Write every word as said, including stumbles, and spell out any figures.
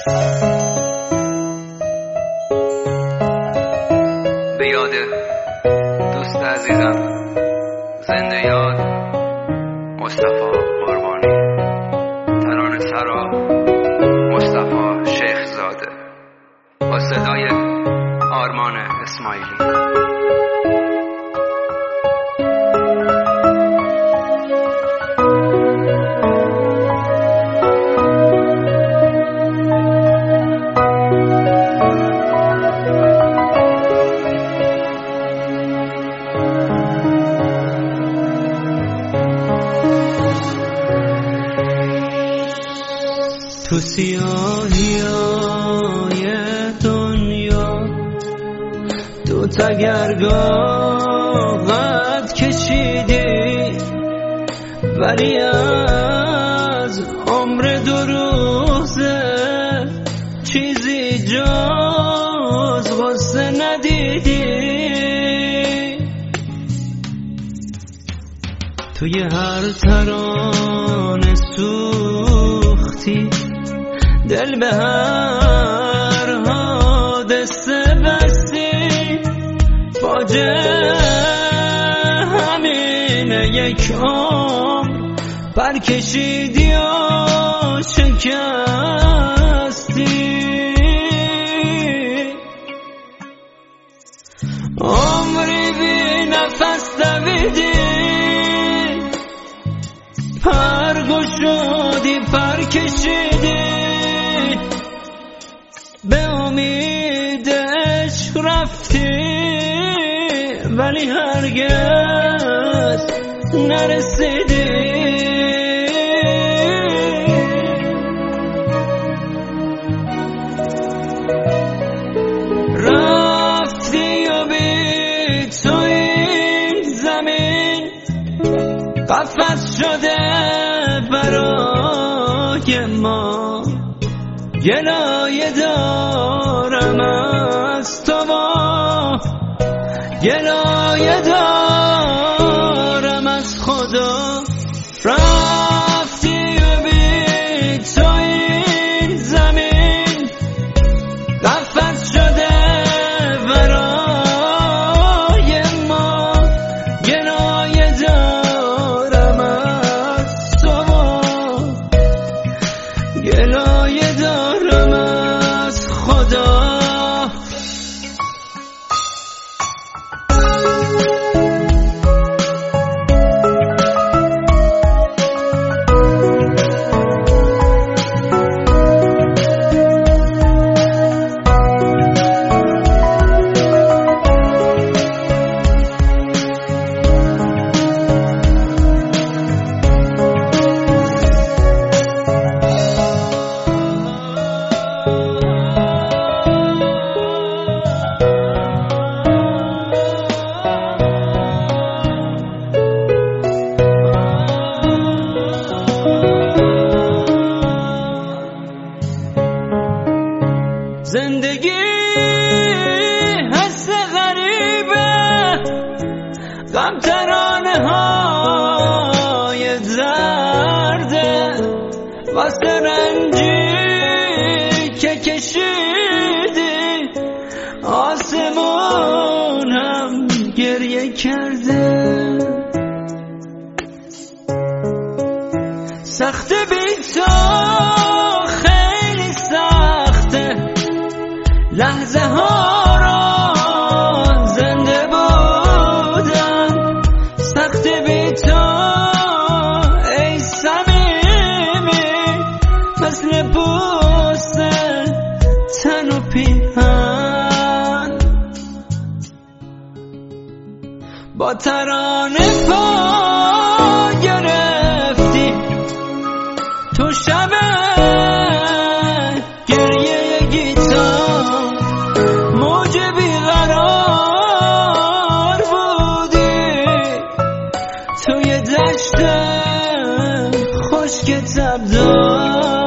به یاد دوست عزیزم، زنده یاد مصطفی قربانی. ترانه سرا مصطفی شیخ زاده با صدای آرمان اسماعیلی. تو سیاهی های دنیا دو تگرگاه قد کشیدی، ولی از عمر دو روزه چیزی جز غصه ندیدی. توی هر ترانه سوختی، دل به هر حادثه بستی. فاجعه همینه، یک عمر پر کشیدی و شکستی. عمری بی نفس دویدی، پر گشودی، پر کشیدی. به امید عشق رفتی، ولی هرگز نرسیدی. رفتی و بی تو این زمین قفس شده برای ما. گلایه دارم از تو، گلایه دارم از خدا. رفتی و بی تو این زمین قفس شده برای ما. گلایه دارم از تو، گلایه دارم از خدا. زندگی حس غریبه، غم ترانه های زرده. واسه رنجی که کشیدی، آسمون هم گریه کرده. سخت بی تو، خیلی سخته لحظه ها را زنده بودم. سخت بی تو ای صمیمی، مثل پوست تن و پیهن. با ترانه پا گرفتی تو شب گریه گیتار. موج بیقرار بودی توی دشت خشک تبدار.